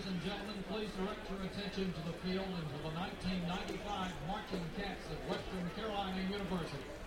Ladies and gentlemen, please direct your attention to the field and to the 1995 Marching Cats of Western Carolina University.